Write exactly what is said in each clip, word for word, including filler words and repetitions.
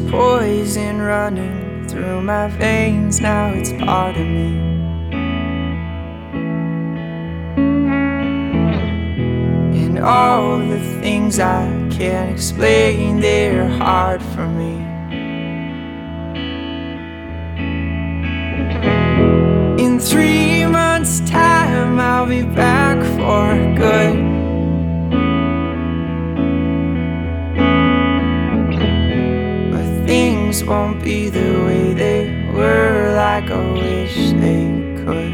poison running through my veins, now it's part of me. And all the things I can't explain, they're hard for me. In three months' time, I'll be back for good. But things won't be the way they were, like I wish they could.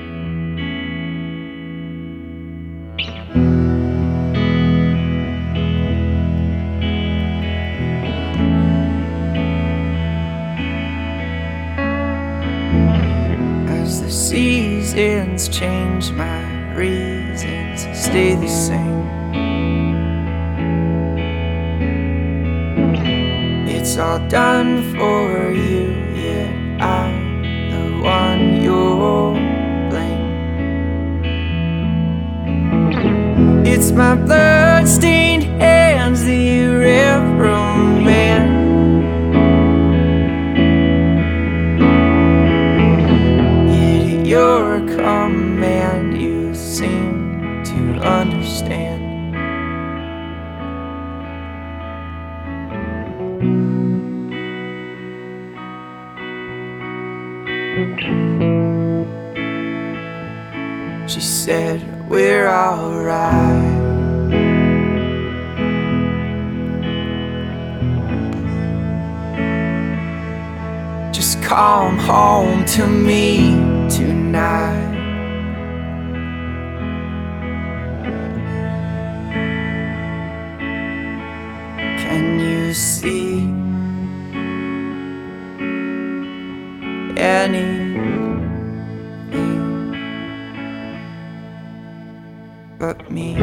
As the seasons change, my reasons stay the same. It's all done for you, yet I'm the one you'll blame. It's my blood-stained hands that you reprimand. Your command you seem to understand. She said, we're alright. Just come home to me tonight. Can you see anything but me?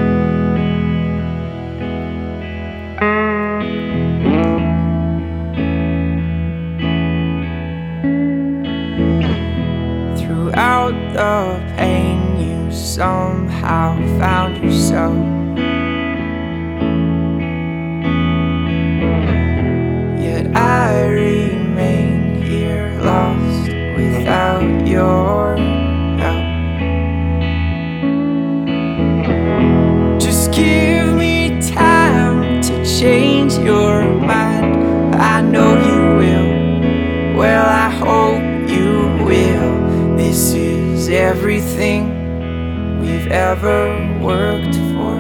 Throughout the pain, you somehow found yourself. Yet I remain here, lost without your help. Just give me time to change your mind. I know you will. Well, I hope you will. This is everything we've ever worked for.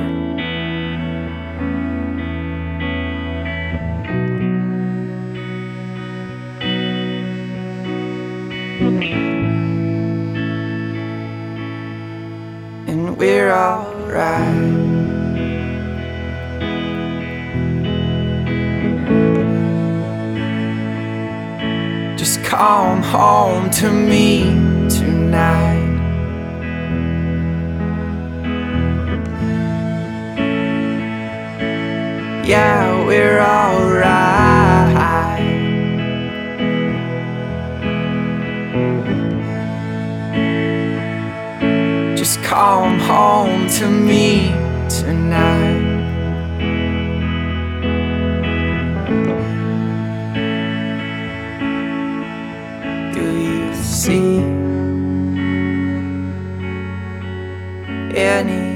And we're alright. Just come home to me tonight. Yeah, we're alright. Just come home to me tonight. Do you see any